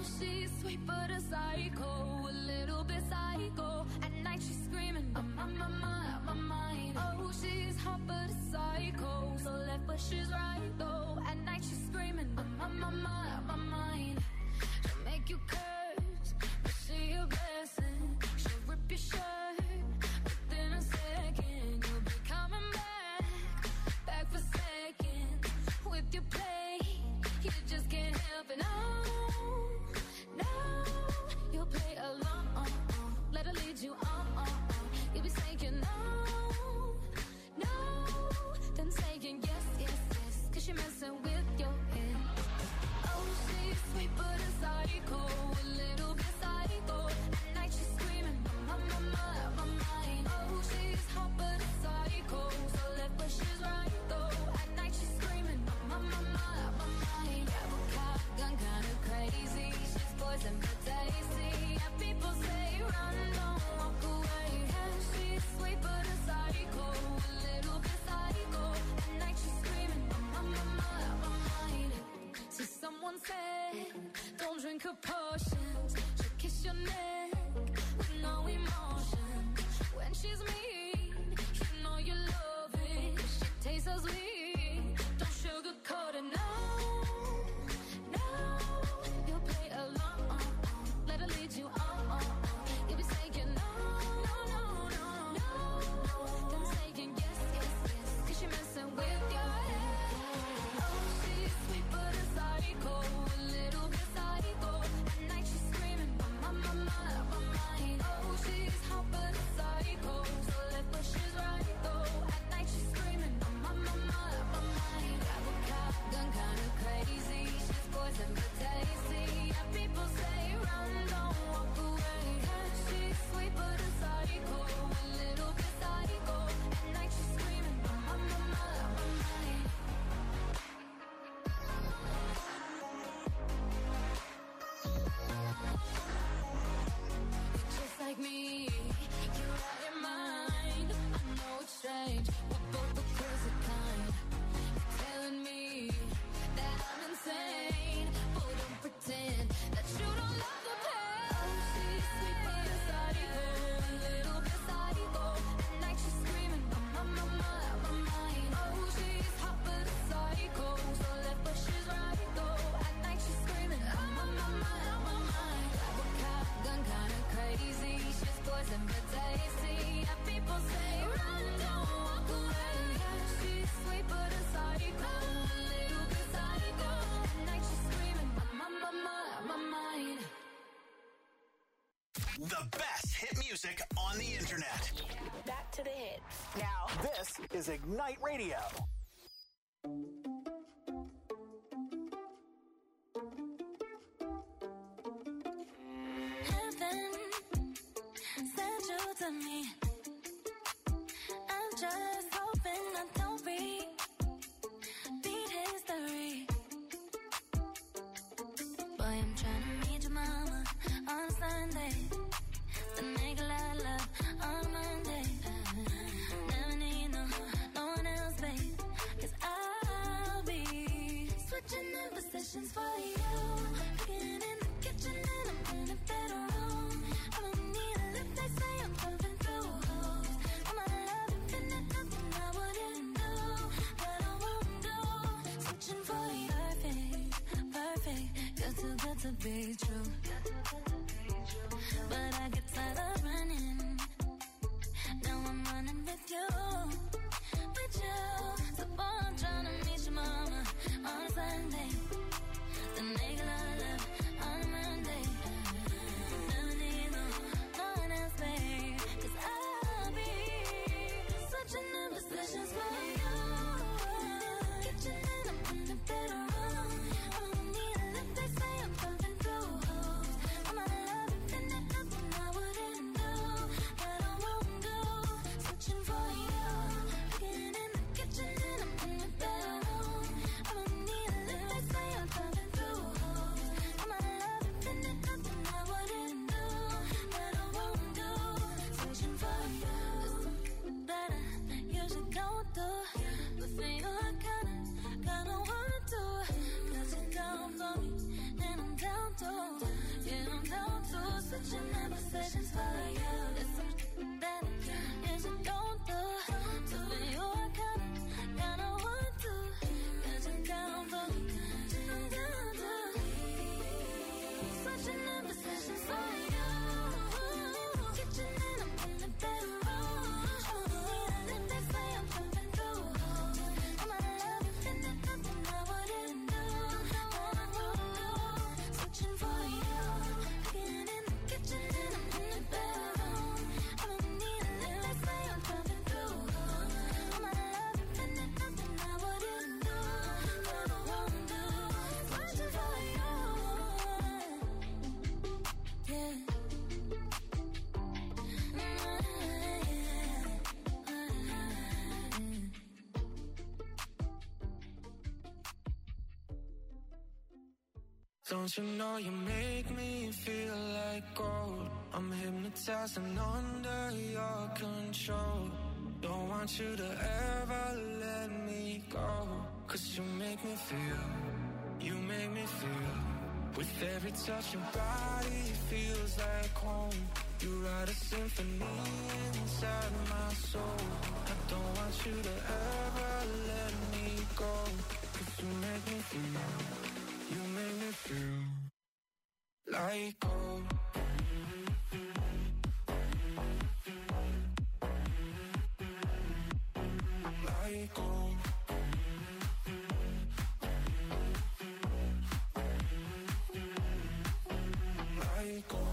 she's sweet but a psycho, a little bit psycho. At night she's screaming, I'm on my mind. Oh, she's hot but a psycho, so left but she's right though. At night she's screaming, I'm on my mind. She'll make you curse, but she a blessing. She'll rip your shirt within a second. You'll be coming back for seconds. With your play, you just can't help it. No, you'll play along. Let her lead you on. You'll be saying no, then saying yes, cause she's messing with your head. Oh, she's sweet but a psycho, a little bit psycho. At night she's screaming, my mind. Oh, she's hot but a psycho, so left but she's right though. At night she's screaming, my mind. Grab a cop, gun kinda crazy. She's poison but tasty. Yeah, people say run, don't walk away. Yeah, she's sweet but a psycho, a little bit psycho. At night she's screaming, my mind. See, someone said, don't drink her potions. She'll kiss your neck with no emotion. When she's mean, you know you love it. She tastes so sweet, don't sugarcoat it. No, you'll play along. Let her lead you on. You'll be saying no, then saying yes, cause she's messing with your head. Oh, she's sweet but a psycho, a little bit psycho. At night she's screaming, my mind. Oh, she's hot but a psycho, so left but she's right though. At night she's screaming, my mind. Grab a cop, gun kinda crazy. She's poison but tasty. Yeah, people say run, don't walk away. Yeah, she's sweet but a psycho, a little bit psycho. At night she's screaming, my mind. Just like me, you're out your mind. I know it's strange, we're both the crazy kind. You're telling me that I'm insane, but don't pretend that you don't love the pain. Oh, she's sweet but a psycho, a little bit psycho. At night she's screaming, my mind. Oh, she's hot but a psycho, so left but she's right though. At night she's screaming, my mind. Grab a cop, gun kinda crazy. She's poison but tasty. Yeah, people say run, don't walk away. Yeah, she's sweet but a psycho, a little bit psycho. At night she's screaming, my mind. The best hit music on the internet. Back to the hits. Now, this is Ignite Radio. Heaven sent you to me. I'm just hoping I don't repeat history. Boy, I'm trying to meet your mama on Sunday, then make a lot of love on Monday. Never need no one else, babe, 'cause I'll be switching in positions for you. Cooking in the kitchen and I'm in a better room. I don't need a lift, they say I'm pumping through holes. I'm a love infinite, nothing I wouldn't do, that I won't do. Switching for you, perfect, you're too good to be true. But I get tired of running, now I'm running with you. So boy, I'm trying to meet your mama on Sunday, then make a lot of love on Monday. Never need no one else, babe, 'cause I'll be switching in positions for you. Kitchen and I'm in a better room. I don't need a lift, they say I'm pumping through holes. I'm a Don't you know you make me feel like gold? I'm hypnotized and under your control. Don't want you to ever let me go. Cause you make me feel, you make me feel. With every touch your body feels like home. You write a symphony inside my soul. I don't want you to ever let me go. Cause you make me feel, you make me feel like gold. Like gold. Like gold.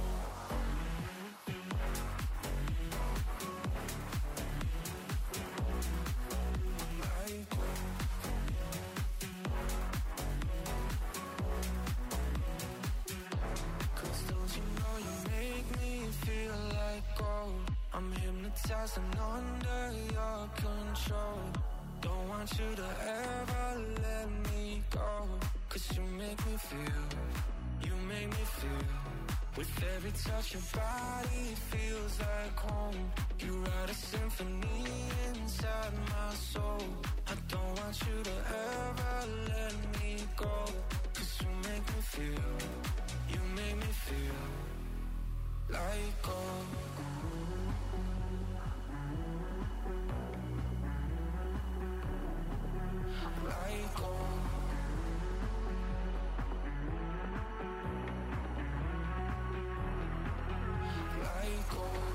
I'm hypnotized and under your control. Don't want you to ever let me go. Cause you make me feel, you make me feel. With every touch your body feels like home. You write a symphony inside my soul. I don't want you to ever let me go. Cause you make me feel, you make me feel like gold. Like gold. Like gold.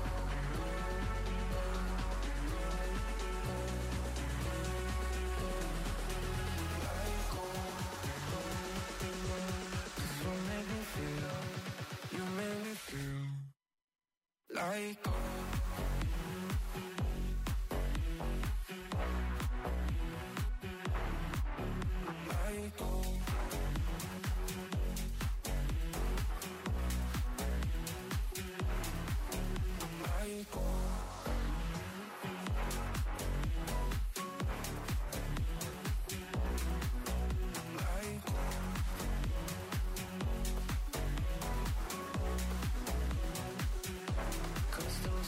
Like gold. You make me feel, you make me feel like gold. Cause don't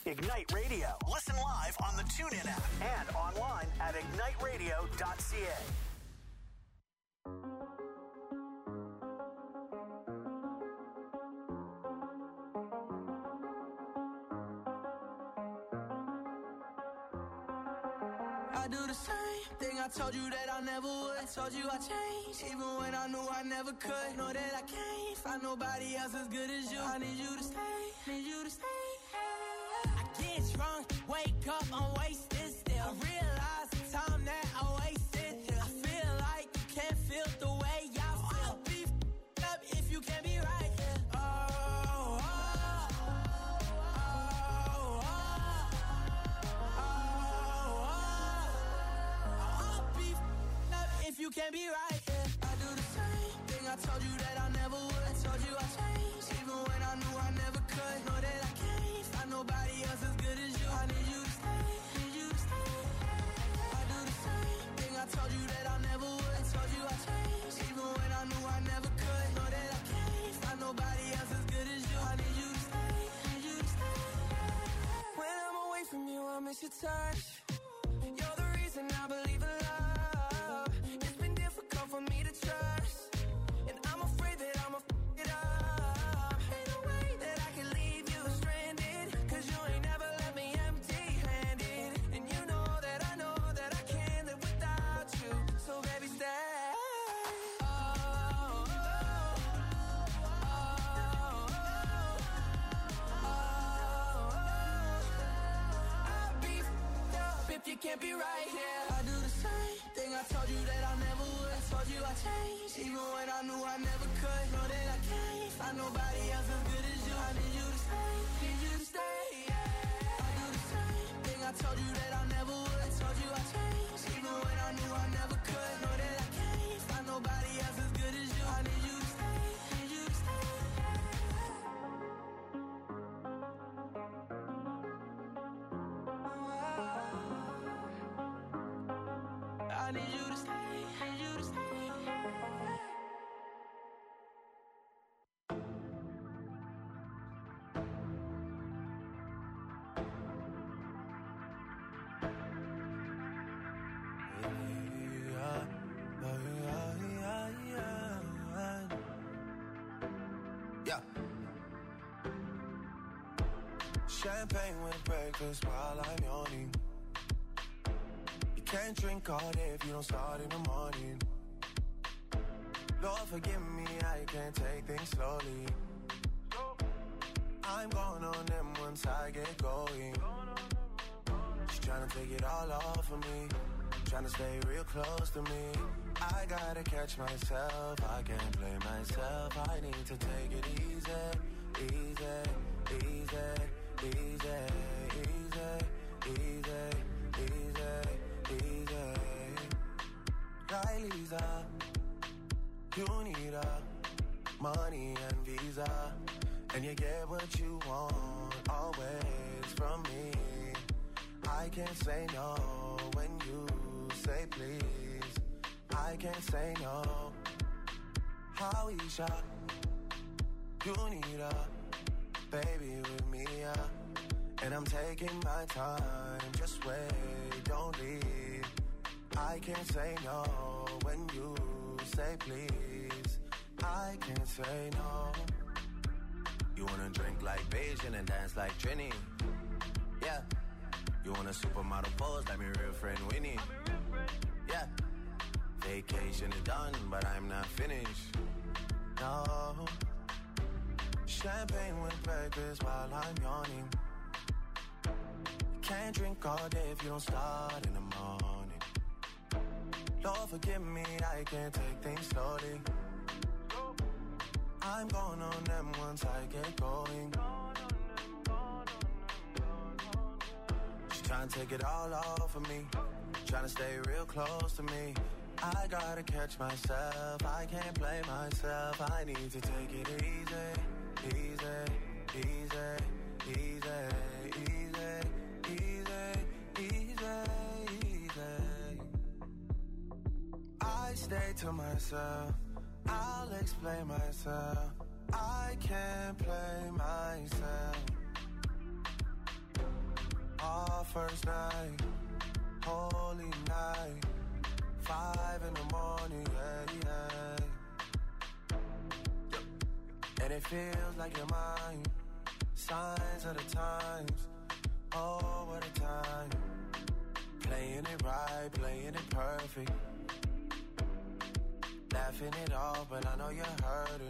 Ignite Radio. Listen live on the TuneIn app and online at igniteradio.ca. I do the same thing I told you that I never would. I told you I changed, even when I knew I never could. Know that I can't find nobody else as good as you. I need you to stay, need you to stay. I get drunk, wake up, I'm wasted still. I realize the time that I wasted here. I feel like you can't feel the way I feel. I'll be up if you can't be right here. If you can't be right, yeah. I do the same thing I told you that I never would. I told you I changed, even when I knew I never could. Know that I can't find nobody else as good as you. I need you to stay, need you to stay. I do the same thing I told you that I never would. I told you I changed, even when I knew I never could. Know that I can't find nobody else as good as you. I need you to stay, need you to stay. When I'm away from you, I miss your touch. You're the reason I believe in love. For me to trust, and I'm afraid that I'ma f it up. Ain't no way that I can leave you stranded, cause you ain't never left me empty-handed. And you know that I can't live without you. So baby, stay. I'll be f***ed up if you can't be right here. I do the same thing I told you that I never would. Told you I changed, even when I knew I never could. Know that I can't find nobody else as good as you. I need you to stay, need you to stay. Yeah. I do the same thing I told you that I never would. I told you I changed, even when I knew I never could. Know that I can't find nobody else as good as you. I need you to stay, need you to stay. I need you to stay, need you to stay. Yeah. Champagne with breakfast while I'm yawning. Can't drink all day if you don't start in the morning. Lord, forgive me, I can't take things slowly. I'm going on them once I get going. She's trying to take it all off of me, trying to stay real close to me. I gotta catch myself, I can't blame myself. I need to take it easy, easy, easy, easy, easy, easy, easy. Right, Lisa, you need money and visa, and you get what you want always from me. I can't say no when you say please. I can't say no. Howisha, you need baby with me, and I'm taking my time. Just wait, don't leave. I can't say no when you say please. I can't say no. You wanna drink like Beijing and dance like Trini? Yeah. You want a supermodel pose like my real friend Winnie? Yeah. Vacation is done, but I'm not finished. No. Champagne with breakfast while I'm yawning. Can't drink all day if you don't start in the morning. Lord, forgive me, I can't take things slowly. I'm going on them once I get going. She's trying to take it all off of me, trying to stay real close to me. I gotta catch myself, I can't blame myself. I need to take it easy, easy, easy, easy, easy, easy, easy, easy. I stay to myself, I'll explain myself. I can't play myself. first night, holy night, 5 in the morning, yeah. And it feels like you're mine, signs of the times, oh, what a time. Playing it right, playing it perfect, laughing it off, but I know you're hurting.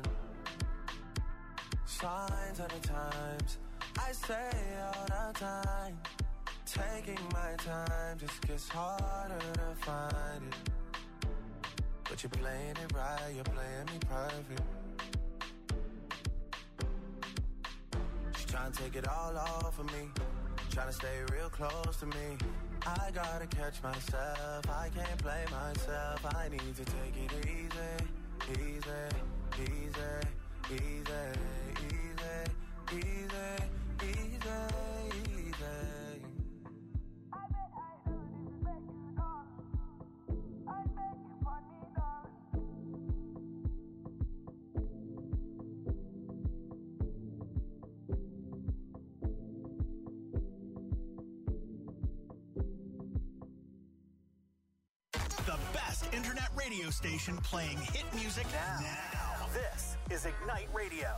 Signs of the times, I say all the time. Taking my time just gets harder to find it. But you're playing it right, you're playing me perfect. She's trying to take it all off of me, trying to stay real close to me. I gotta catch myself, I can't play myself. I need to take it easy, easy, easy, easy, easy, easy, easy, easy. The best internet radio station playing hit music now. This is Ignite Radio.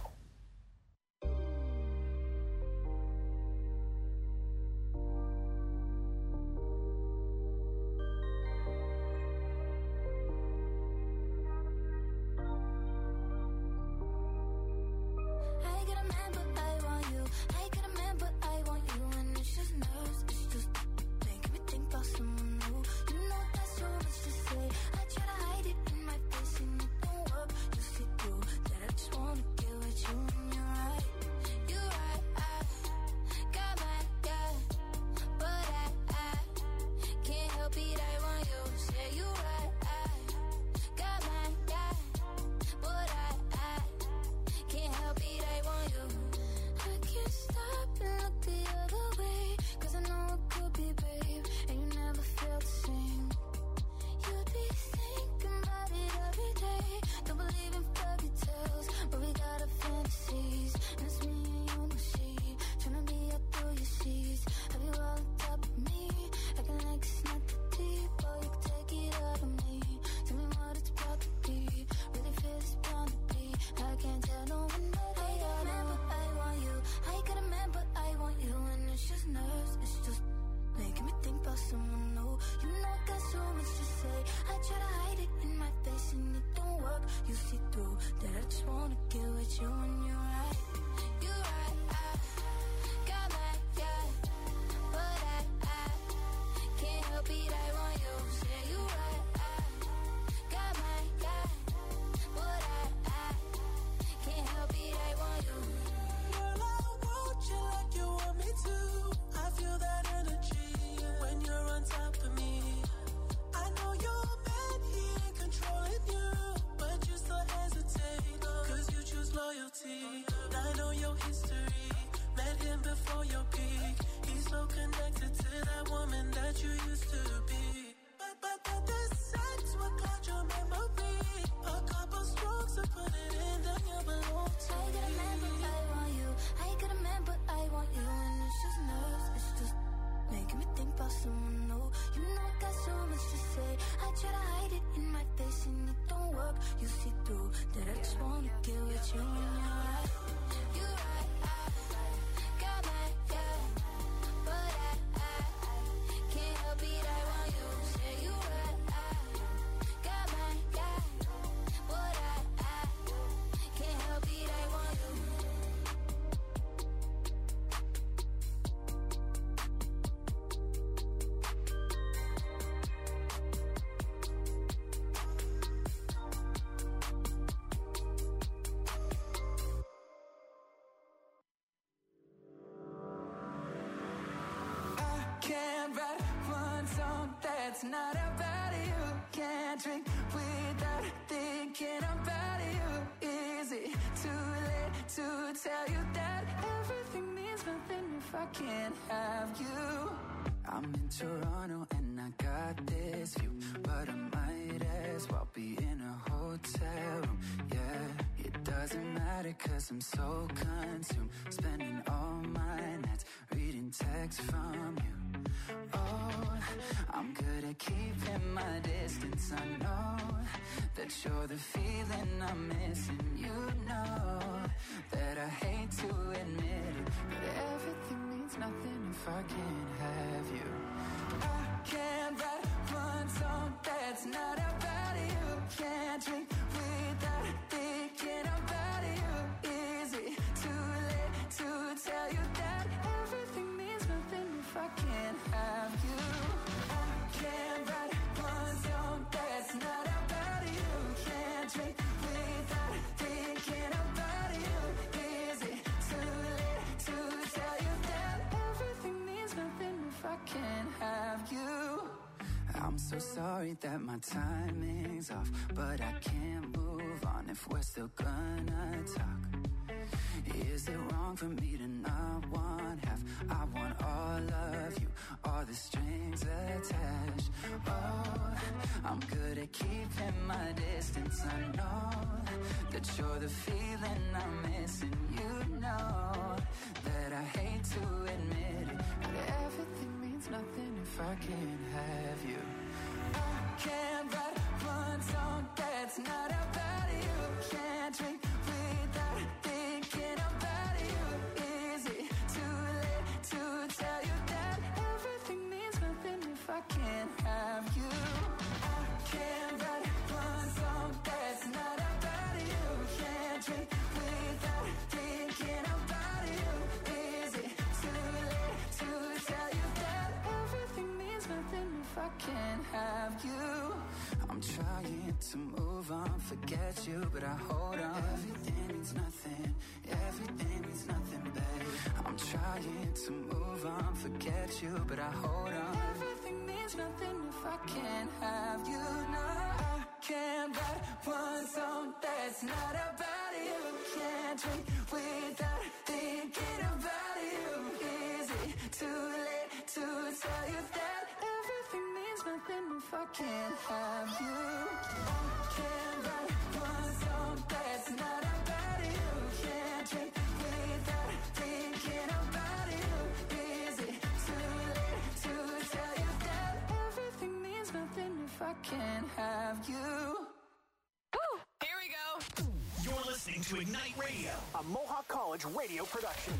It's not about you. Can't drink without thinking about you. Is it too late to tell you that everything means nothing if I can't have you? I'm in Toronto and I got this view, but I might as well be in a hotel room. Yeah, it doesn't matter 'cause I'm so consumed, spending all my nights reading texts from you. Oh, I'm good at keeping my distance. I know that you're the feeling I'm missing. You know that I hate to admit it, but everything means nothing if I can't have you. I can't write one song that's not about you. Can't drink without thinking about you. Is it too late to tell you that everything means nothing if I can't have you? I can't write one song that's not about you. Can't drink without thinking about you. Is it too late to tell you that everything means nothing if I can't have you? I'm so sorry that my timing's off, but I can't move on if we're still gonna talk. Is it wrong for me to not want half? I want all of you, all the strings attached. Oh, I'm good at keeping my distance. I know that you're the feeling I'm missing. You know that I hate to admit it, but everything means nothing if I can't have you. I can't write one song that's not about you. Can't drink without thinking about you. Is it too late to tell you that everything means nothing if I can't have you? I can't write one song that's not about you. Can't drink without thinking about you. Is it too late to tell you that everything means nothing if I can't have you? I'm trying to move on, forget you, but I hold on. Everything means nothing, everything means nothing, babe. I'm trying to move on, forget you, but I hold on. Everything means nothing if I can't have you. No, I can't write one song that's not about you. Can't drink without thinking about you. Is it too late to tell you that everything means nothing if I can't have you? I can't write one song that's not about you. Can't drink without thinking about you. Is it too late to tell you that everything means nothing if I can't have you? Ooh, here we go. You're listening to Ignite Radio, a Mohawk College radio production.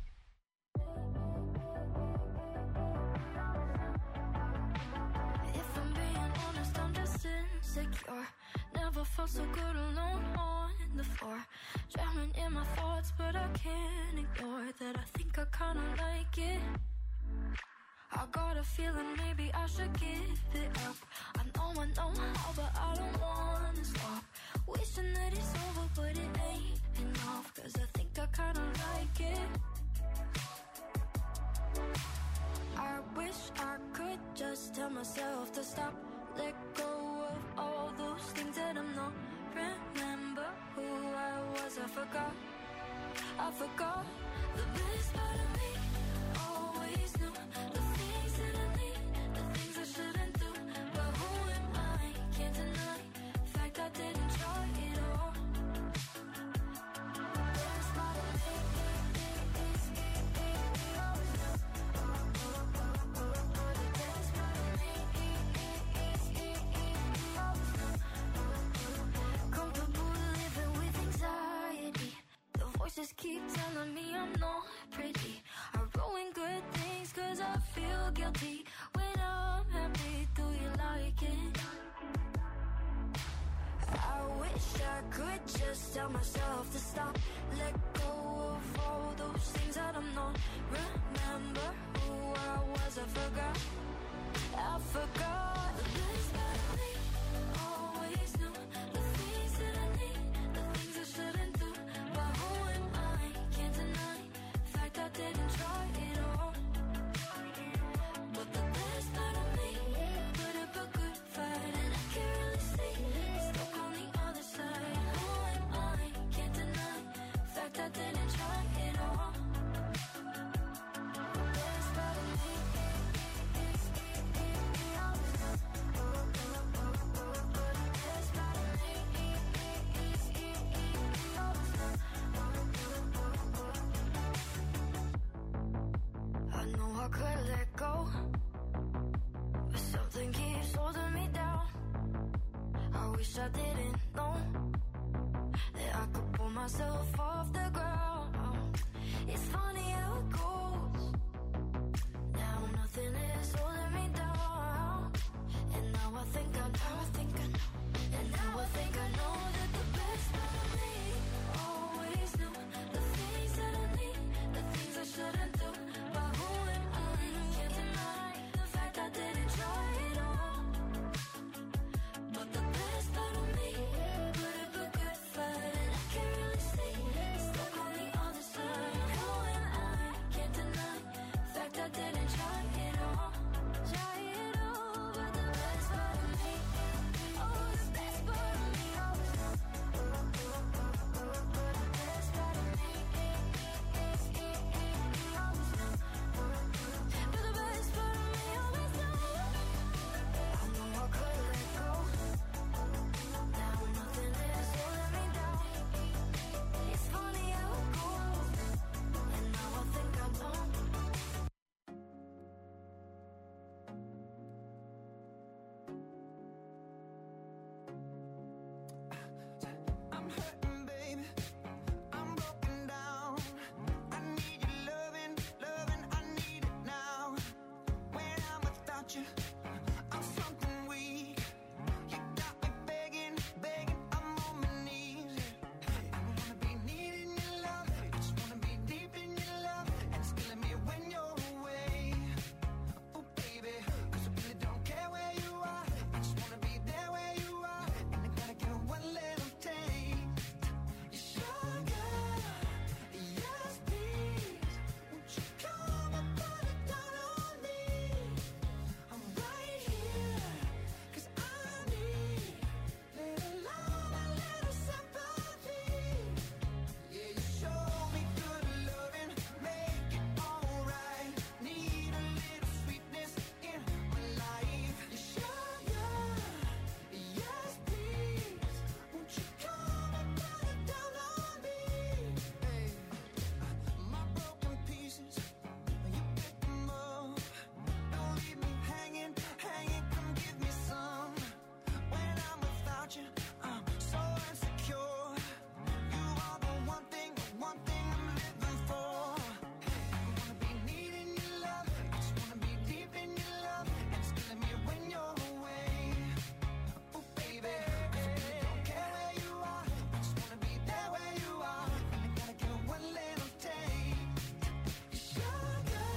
If I'm being honest, I'm just insecure. Never felt so good alone on the floor. Drowning in my thoughts, but I can't ignore that. I think I kinda like it. I got a feeling maybe I should give it up. I know how, but I don't wanna stop. Wishing that it's over, but it ain't enough. Cause I think I kinda like it. I wish I could just tell myself to stop. Let go of all those things that I'm not. Remember who I was, I forgot. The best part of me always knew the things that I need, the things I shouldn't do. But who am I? Can't deny the fact I didn't try it all. The best part of me is comfortable living with anxiety. The voices keep telling me I'm not pretty. I ruin good things cause I feel guilty. When I'm happy, do you like it? I wish I could just tell myself to stop. Let go of all those things that I'm not. Remember who I was, I forgot. The best part of me always knew the things that I need, the things I shouldn't do. But who am I? Can't deny the fact I didn't try it all. But the best part of me put up a good fight, and I can't really see it's stuck on the other side. Who am I? Can't deny the fact I didn't try it all. The best part of me is wish I didn't know that I could pull myself off the ground. It's funny how it goes. Now nothing is holding me down. And now I think I know, and now I think I know that the best part of me always knew the things that I need, the things I shouldn't do. But who am I? Can't deny the fact I didn't try it all. But the best part of me put up a good fight, and I can't really see it's stuck on the other side. Who am I? Can't deny the fact I didn't try it all. But the best part of me, oh, the best part of me always know. But the best part of me, always know. But the best part of me always know. I know I could let go. Now nothing is holding me down. It's funny how it goes. And now I think I know. I'm hurting, baby. I'm broken down. I need your loving, I need it now. When I'm without you, I'm something weak. You got me begging, I'm on my knees. I don't wanna be needing your love, I just wanna be deep in your love. And it's killing me when you're away. Oh baby, 'cause I really don't care where you are. I just wanna be there where you are. And I gotta get one little taste. Sugar, yes please. Won't you come and put it down on me? I'm right here, 'cause I need little love, a little sympathy. Yeah, you show me good loving, make it alright. Need a little sweetness in my life. Sugar, yes please. Won't you come and put it down on me? Hey, my broken pieces, you pick them up. Don't leave me hanging, come give me some. When I'm without you, I'm so insecure. You are the one thing I'm living for. I don't wanna be needing your love, I just wanna be deep in your love. And it's killing me when you're away. Oh baby, 'cause I really don't care where you are. I just wanna be there where you are. And I gotta get one little taste. Sugar,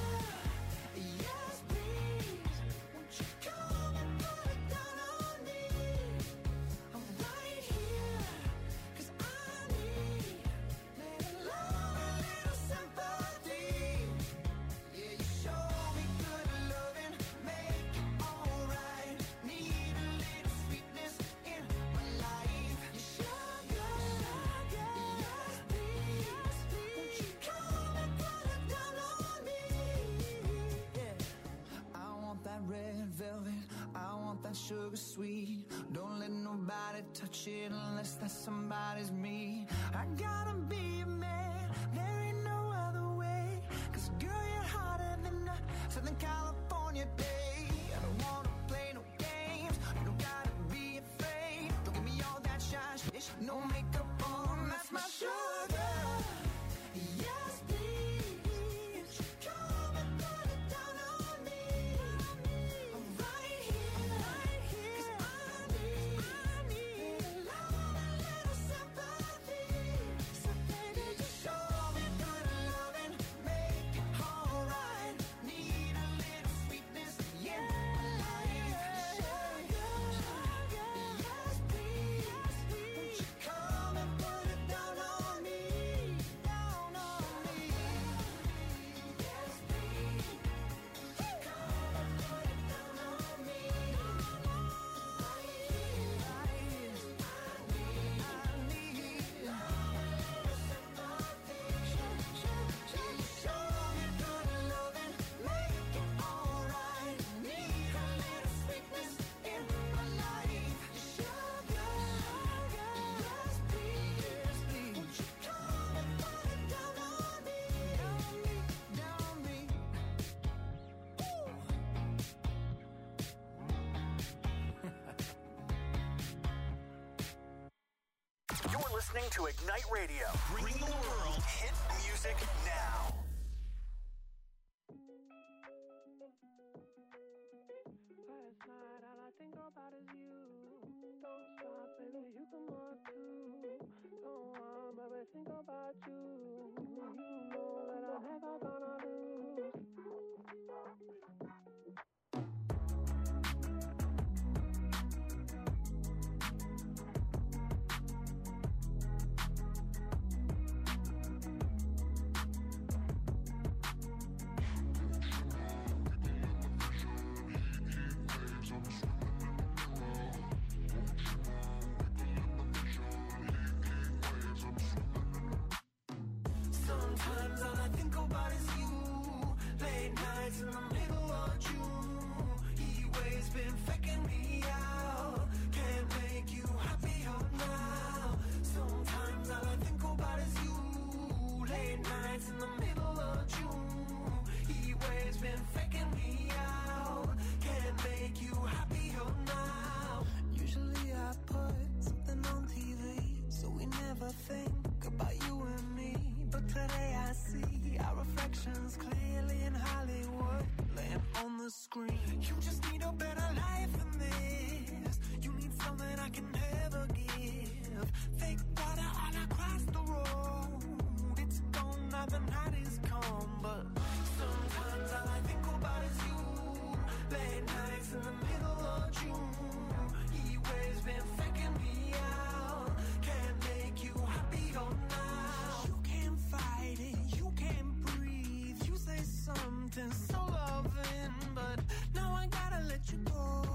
yes please. Won't you come and put it down on me? I'm right here, 'cause I need little love, a little sympathy. Yeah, you show me good loving, make it alright. Need a little sweetness in my life. Sugar, yes please. Won't you come and put it down on me? Yeah. I want that red velvet, I want that sugar sweet. Don't let nobody touch it unless that somebody's me. I gotta be a man, there ain't no other way. 'Cause girl, you're hotter than a Southern California day. I don't wanna play no games, you don't gotta be afraid. Don't give me all that shy shit, no makeup on, that's my sugar. Yes please, come and put it down on me. I'm right here, 'cause I need love, a little sympathy. So baby, just show me good loving, make it alright. Need a little sweetness in my life. listening to Ignite Radio. Bring the world hit music now. Last night, all I think about is you. Don't stop, baby, you can walk too. Don't want, baby, think about you. You know that I'm never gonna lose. Sometimes all I think about is you. Late nights in the middle of June. Heat waves been faking me out. Can't make you happier now. Sometimes all I think about is you. Late nights in the middle of June. Heat waves been faking me out. Can't make you happier now. Usually I put something on TV, so we never think about you and me. But today I see our reflections clearly in Hollywood, laying on the screen. You just need a better life than this. You need something I can never give. Fake water all across the road. It's gone now, the night is come. But sometimes all I think about is you. Late nights in the middle of June. Heat waves been faking me out. Can't make you happier now. You can't fight it, you can't breathe. You say something so loving, but now I gotta let you go.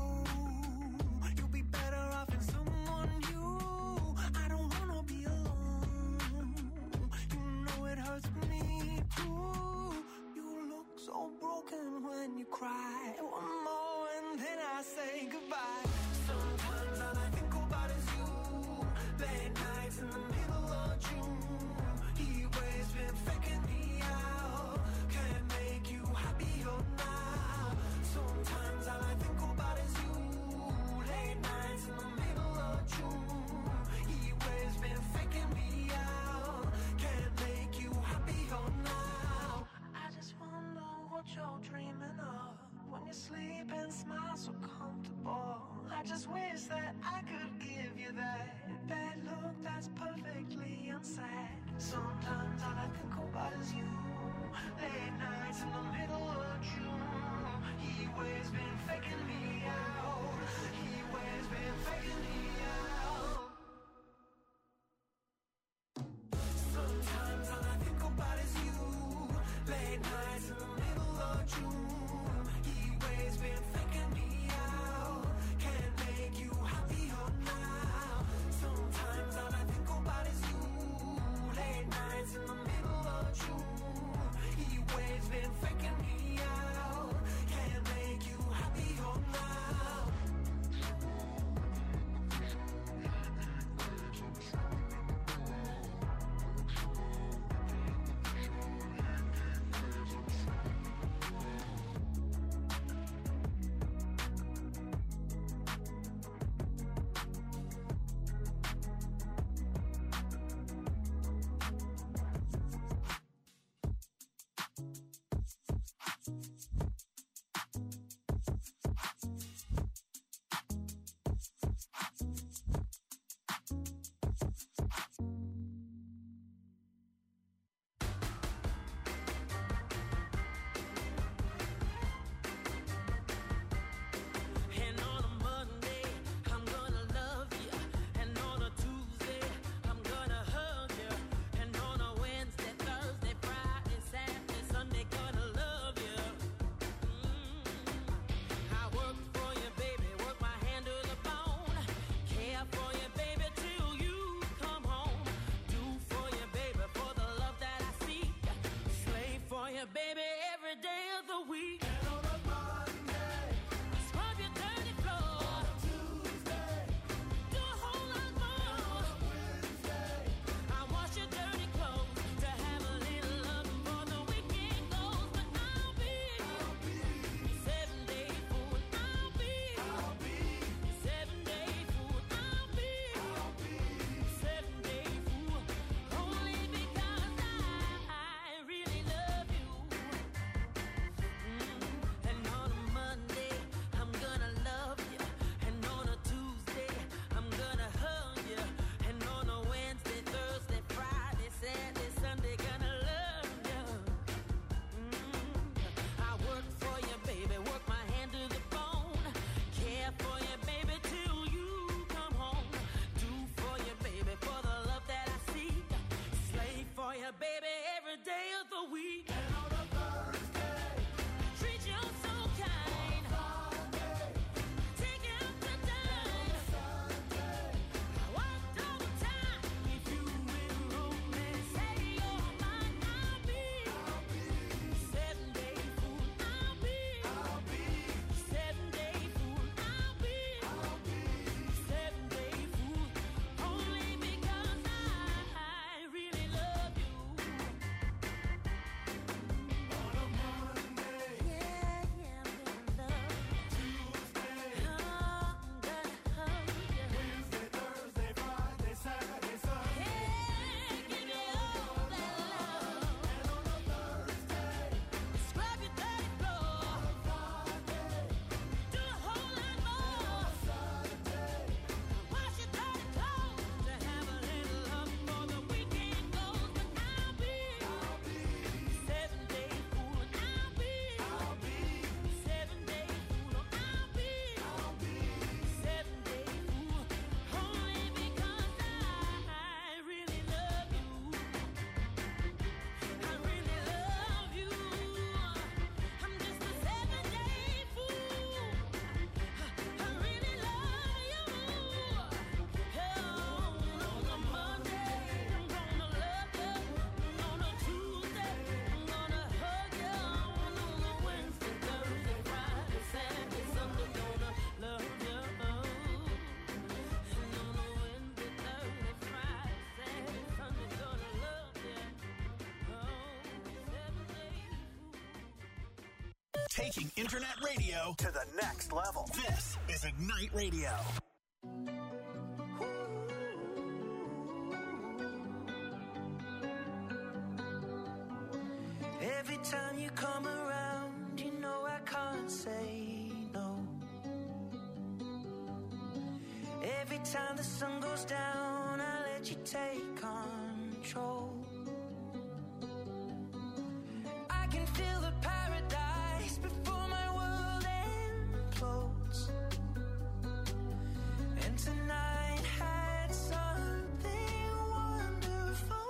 You'll be better off in someone new. I don't wanna be alone. You know it hurts me too. You look so broken when you cry. One more and then I say goodbye. Sometimes all I think about is you. Late nights in the middle of June. Heat waves been faking me out. Can't make you happier now. Sometimes all I think about is you. Late nights in the middle of June. Heat waves been faking me out. Can't make you happier now. I just wonder what you're dreaming of when you sleep and smile so comfortable. I just wish that I could give you that look that's perfectly unsaid. Sometimes all I think about is you. Late nights in the middle of June. Heat waves been faking me out. Heat waves been faking me out. Sometimes all I think about is you. Late nights in the middle of June. Heat waves been faking me out. Can't make you happier now. Sometimes all I think about is you. Late nights in the middle of June. Heat waves been faking me out. Can't make you happier now. taking internet radio to the next level. This is Ignite Radio. Every time you come around, you know I can't say no. Every time the sun goes down, I let you take control. I can feel the paradise before my world implodes. And tonight had something wonderful.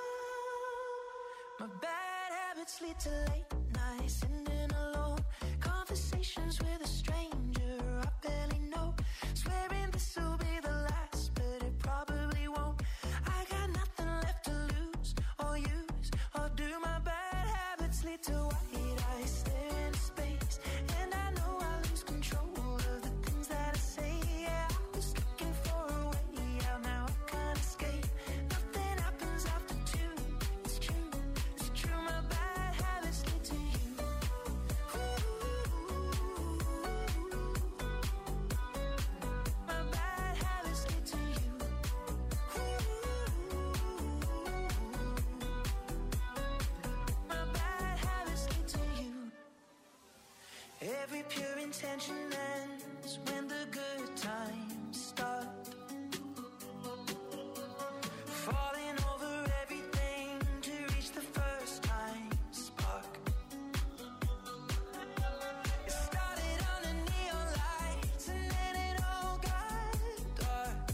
My bad habits lead to late nights, sitting alone, conversations with a stranger I barely know, swearing this will be the last, but it probably won't. I got nothing left to lose or use or do. My bad habits lead to white eyes staring into space, and I know I lose control of the things that I say. Yeah, I was looking for a way out, now I can't escape. Nothing happens after two. It's true, it's true. My bad habits lead to you. My bad habits lead to you. My bad habits lead to you. Every pure intention ends when the good times start. Falling over everything to reach the first time spark. It started under neon lights and then it all got dark.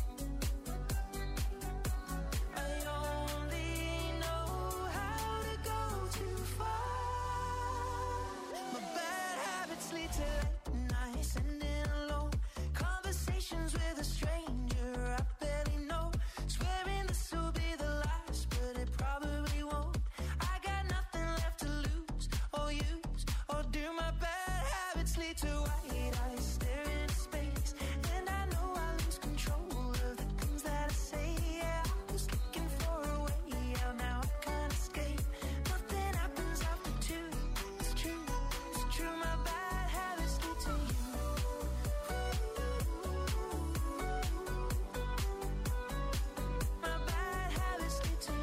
I only know how to go too far. My bad habits lead to late nights, ending alone, conversations with a stranger I barely know, swearing this will be the last, but it probably won't. I got nothing left to lose or use or do. My bad habits lead to white eyes staring into space, and I know I lose control of the things that I say. Yeah, I was looking for a way out, now I can't escape. Nothing happens after two. It's true, it's true. My bad habits lead to you. My bad habits lead to you.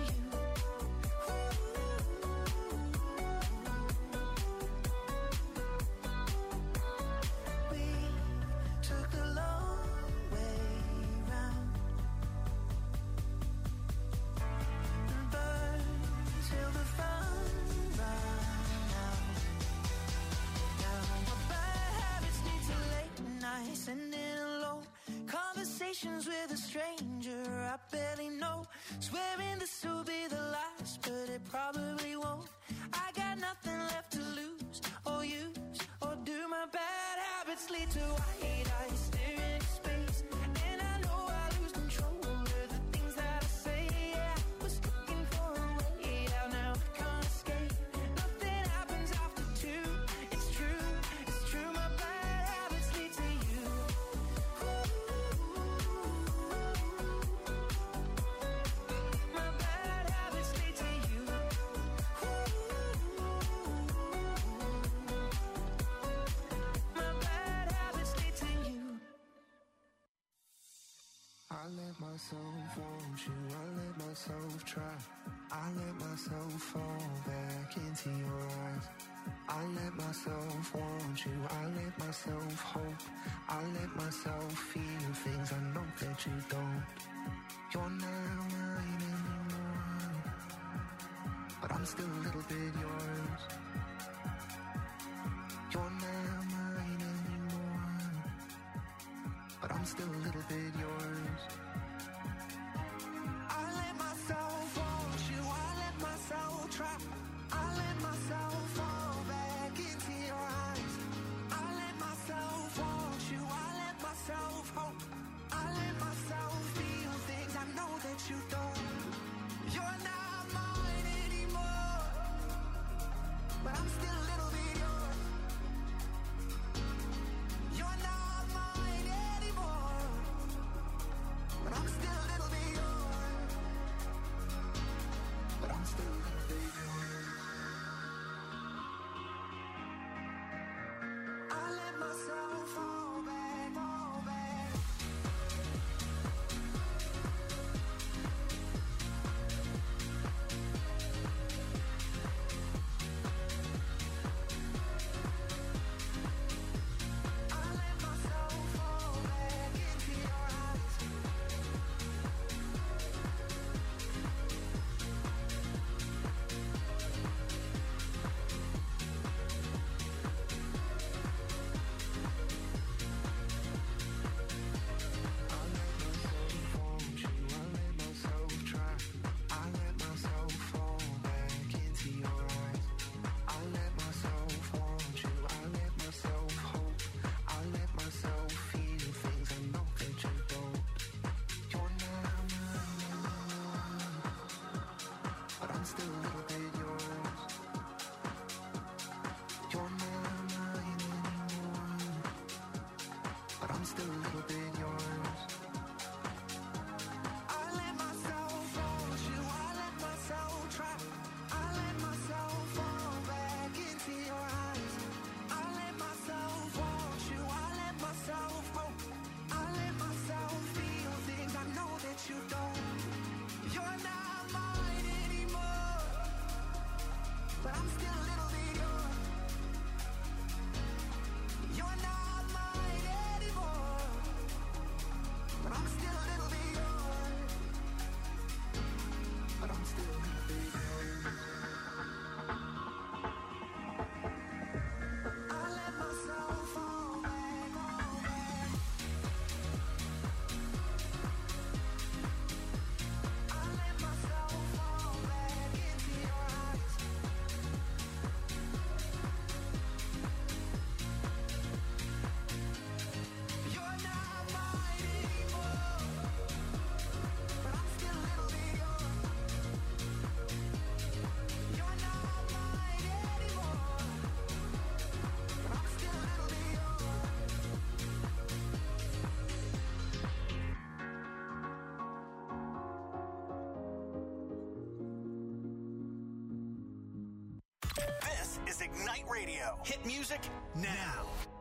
We took the long way round and burned till the fun ran out. Now my bad habits lead to late nights, ending alone, conversations with a stranger I barely know, swearing this will be the last, but it probably won't. I got nothing left to lose or use or do. My bad habits lead to white eyes staring into space, and I know I lose control of the things that I say. Yeah, I was looking for a way out, now I can't escape. Nothing happens after two. It's true, it's true. My bad habits lead to you. My bad habits lead to you. My bad habits lead to you. I let myself want you, I let myself try. I let myself fall back into your eyes. I let myself want you, I let myself hope. I let myself feel things I know that you don't. You're not mine anymore, but I'm still a little bit yours. You're not mine anymore, but I'm still a little bit yours. I let myself want you, I let myself try. I let myself fall back into your eyes. I let myself want you, I let myself hope. I let myself feel things I know that you don't. You're not mine anymore, but I'm still a little bit yours. You're not mine anymore, but I'm still a little bit yours. But I'm still a little bit yours. This is Ignite Radio. Hit music now.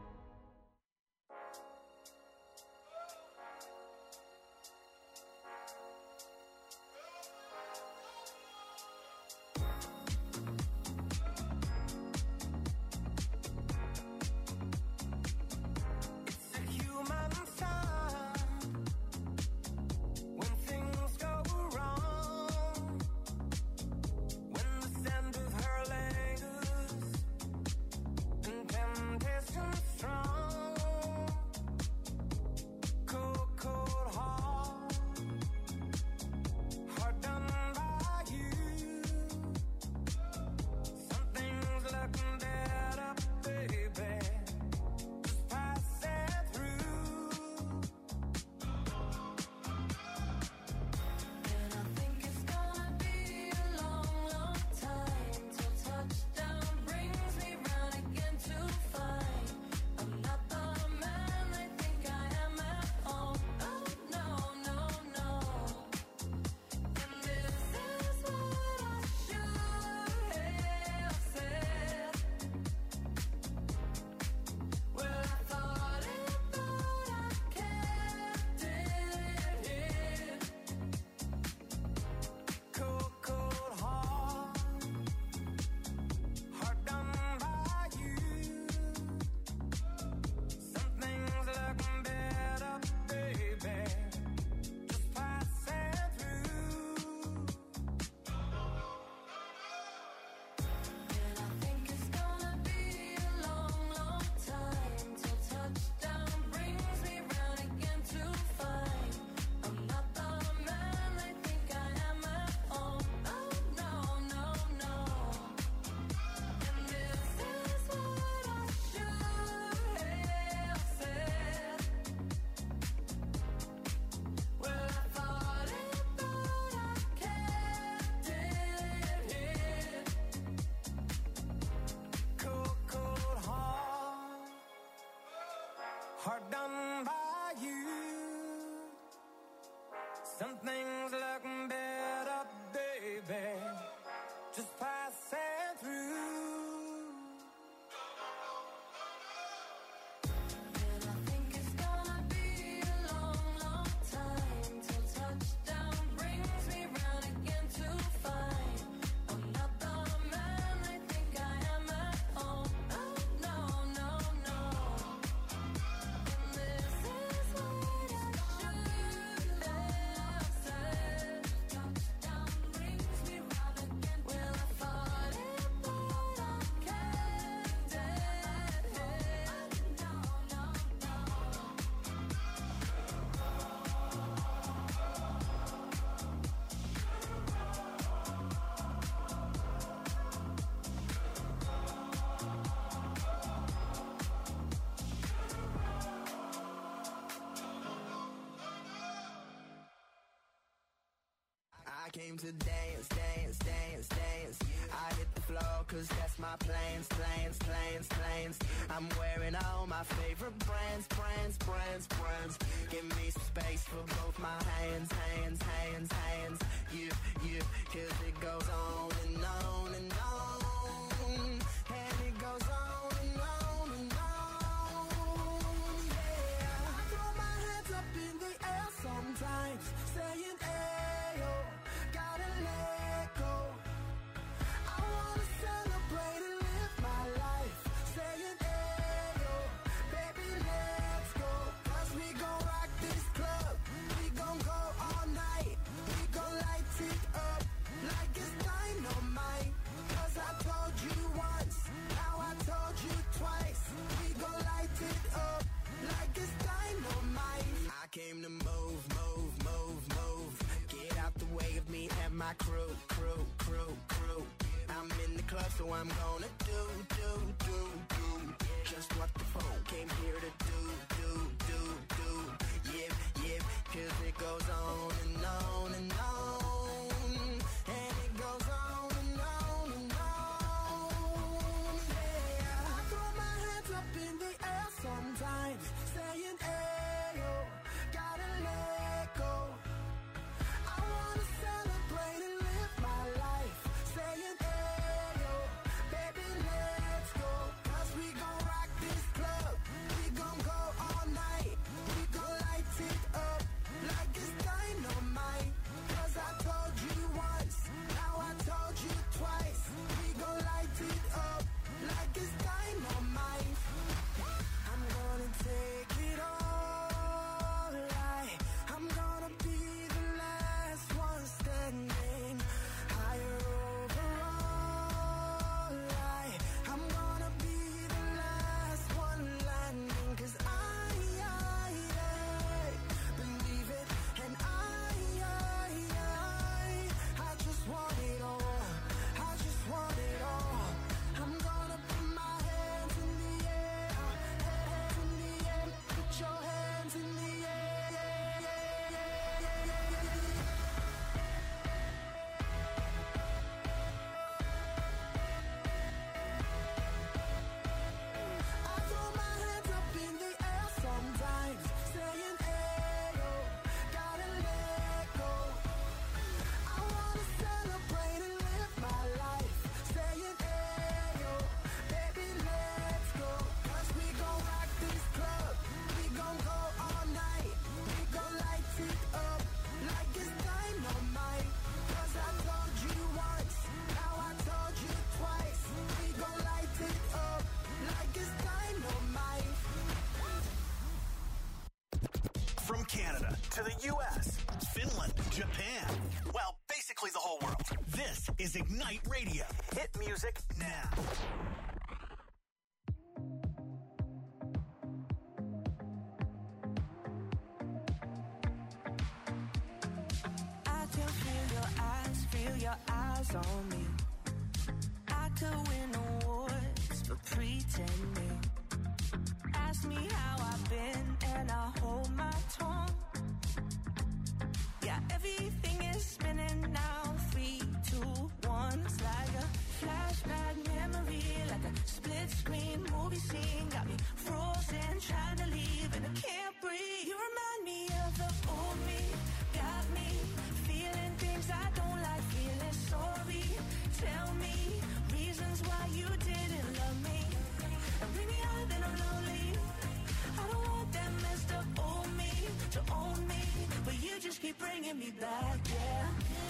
Hard done by you. Some things look better, baby, just passing through. I came to dance, dance, dance, dance. I hit the floor cause that's my plans, plans, plans, plans. I'm wearing all my favorite brands, brands, brands, brands. Give me some space for both my hands, hands, hands, hands. You, cause it goes on and on and on. And it goes on and on and on. Yeah, I throw my hands up in the air sometimes, saying ayo, gotta let go. I wanna celebrate and live my life, saying ayo, baby let's go. Cause we gon' rock this club, we gon' go all night. We gon' light it up like it's dynamite. Cause I told you once, now I told you twice. We gon' light it up like it's dynamite. I came to move, move, move, move. Get out the way of me and my crew, crew, crew, crew. I'm in the club, so I'm gonna do just what the phone came here to do. Yeah, cause it goes on and on and on. And it goes on and on and on. Yeah, I throw my hands up in the air sometimes, saying ayo, gotta let go. I wanna celebrate and live my life, saying ayo, baby Japan. Well, basically the whole world. This is Ignite Radio. Hit music now. I can feel your eyes on me. I could win awards for pretending. Ask me how I've been and I hold my tongue. Yeah, everything is spinning now. 3, 2, 1. It's like a flashback memory, like a split screen movie scene. Got me frozen, trying to leave and I can't breathe. You remind me of the old me. Got me feeling things I don't like, feeling sorry. Tell me reasons why you didn't love me. And bring me out, then I'm lonely. I don't want that messed up old me to own me, but you just keep bringing me back, yeah.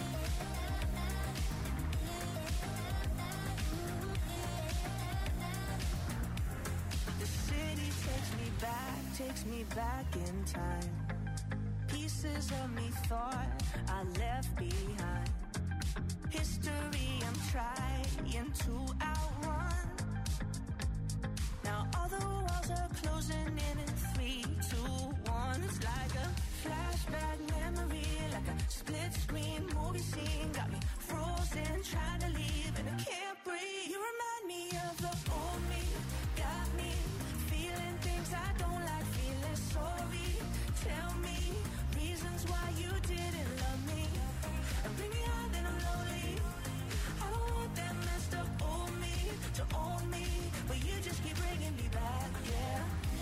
The city takes me back in time. Pieces of me thought I left behind. History I'm trying to outrun. Now all the walls are closing in 3, 2, 1. It's like a flashback memory, like a split screen movie scene. Got me frozen, trying to leave and I can't breathe. You remind me of the old me. Got me feeling things I don't like, feeling sorry. Tell me reasons why you didn't love me. And bring me out, then I'm lonely. I don't want that messed up old me to own me, but you just keep bringing me back, yeah.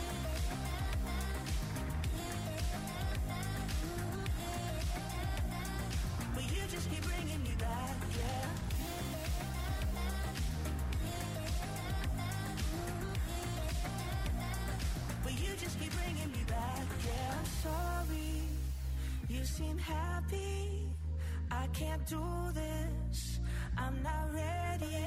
But you just keep bringing me back, yeah. But you just keep bringing me back, yeah. I'm sorry, you seem happy. I can't do this, I'm not ready.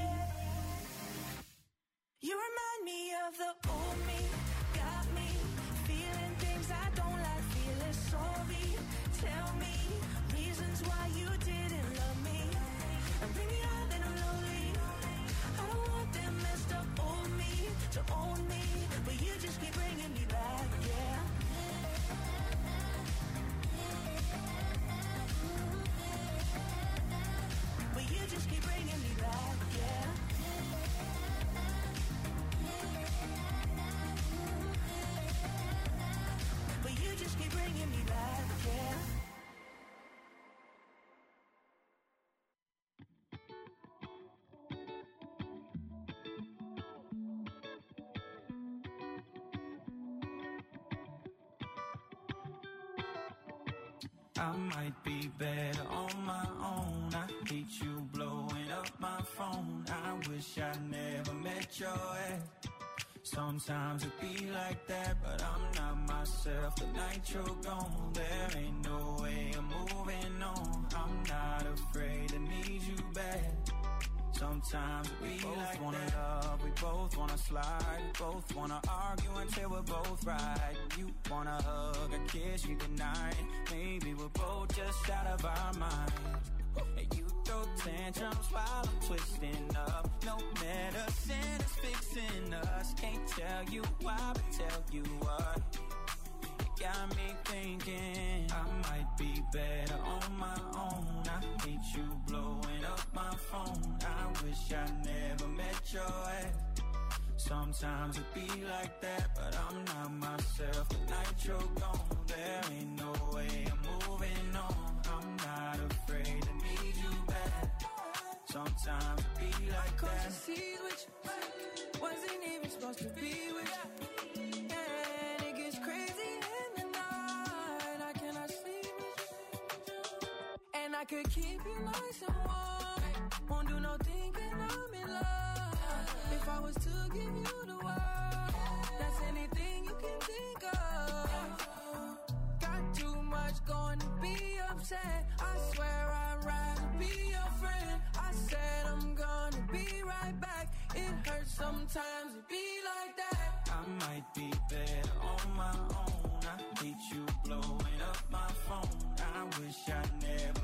You remind me of the old me. Got me feeling things I don't like, feeling sorry. Tell me reasons why you didn't love me. And bring me out, then I'm lonely. I don't want that messed up old me to own me, but you just keep bringing me back, yeah. But you just keep bringing me back, yeah. But you just keep bringing me back, yeah. I might be better on my own. I hate you blowing up my phone. I wish I never met your ex. Sometimes it be like that, but I'm not myself. The night you're gone, there ain't no way I'm moving on. I'm not afraid to need you back. Sometimes we both like wanna that. Love, we both wanna slide, we both wanna argue until we're both right. You wanna hug and kiss me goodnight. Maybe we're both just out of our mind. And you throw tantrums while I'm twisting up. No medicine is fixing us. Can't tell you why, but tell you what. You got me thinking I might be better on my own. I hate you blowing up my phone. I wish I never met your ex. Sometimes it be like that, but I'm not myself. The night you're gone, there ain't no way I'm moving on. I'm not afraid to need you back. Sometimes it be like that. Cause the seas with you wasn't even supposed to be with you. And it gets crazy in the night. I cannot sleep with you. And I could keep you nice and warm. Won't do no thinking I'm in love. If I was to give you the world, that's anything you can think of. Got too much going to be upset. I swear I'd rather be your friend. I said I'm gonna be right back. It hurts sometimes to be like that. I might be better on my own. I hate you blowing up my phone. I wish I never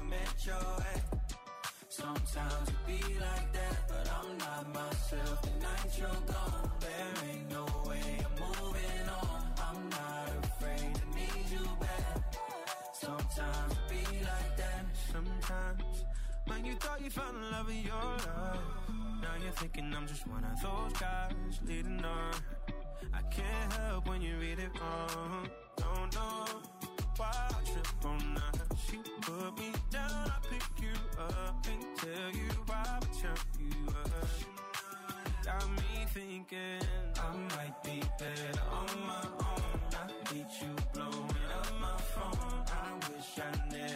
your way. Sometimes it be like that, but I'm not myself. The night you're gone, there ain't no way I'm moving on. I'm not afraid to need you back. Sometimes it be like that. Sometimes when you thought you found the love of your life, now you're thinking I'm just one of those guys leading on. I can't help when you read it wrong. Don't know why I trip on that. She put me down, I pick you up and tell you why I turn you up. Got me thinking I might be better